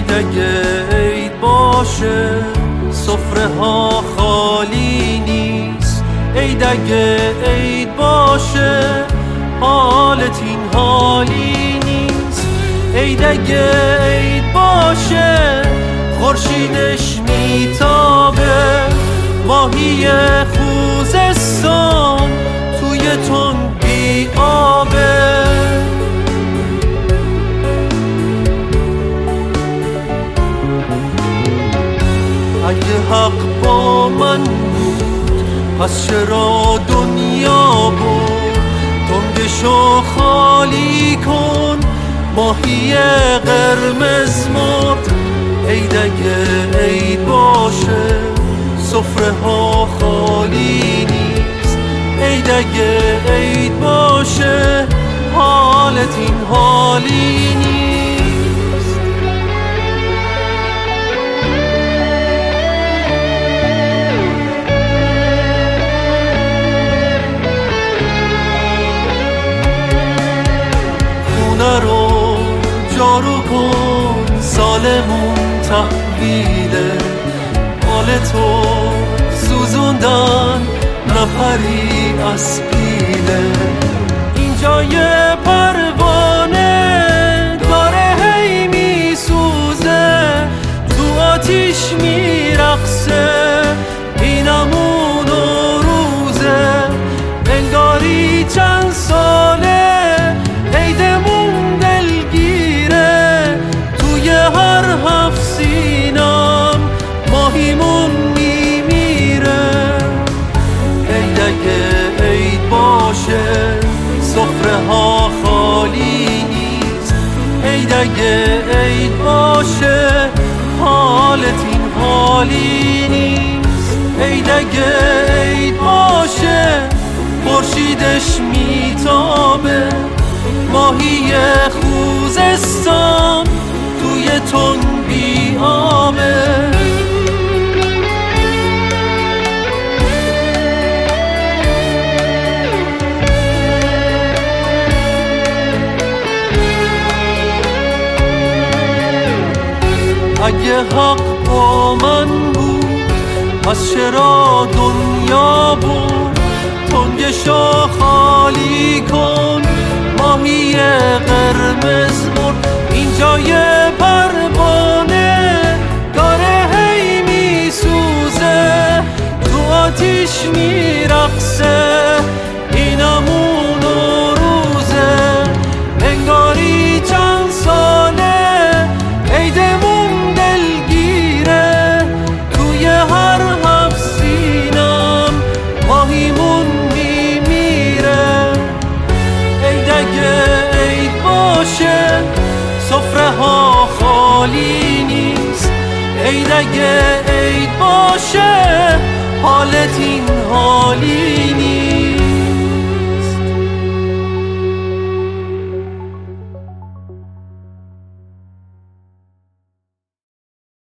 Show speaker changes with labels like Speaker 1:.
Speaker 1: عید اگه عید باشه سفره ها خالی نیست، عید اگه عید باشه حالت این حالی نیست، عید اگه عید باشه خورشیدش میتابه، ماهی خوزستان توی تنگی آبه. اگه حق با من بود پس چرا دنیا بود، تنگشو خالی کن ماهی قرمز مرد، عید اگه عید باشه سفره ها خالی نیست، عید اگه عید باشه حالت این حالی نیست. خونه رو جارو کن سالمون تحویله، حال تو سوزوندن نپری از پیله، اینجا یه پروانه داره هی میسوزه تو آتیش میرقصه، اینمون و روزه انگاری چند ساله عیدمون دلگیره، توی هر هفت سینم ماهیمون میمیره، عید اگه عید باشه سفره ها خالی نیست، عید اگه عید باشه حالت این حالی نیست، عید اگه عید باشه خورشیدش میتابه، ماهی خوزستان توی تنگی آبه. اگه حق با من بود پس چرا دنیا بود، تنگشو خالی کن ماهی قرمز مرد، اینجا یه پروانه داره هی میسوزه تو آتیش میرقصه، اینمون و روزه انگاری چند ساله عیدمون دلگیره، توی هر هفت سینم ماهیمون میمیره، عید اگه عید باشه سفره ها خالی نیست، عید اگه عید باشه حالت این حالی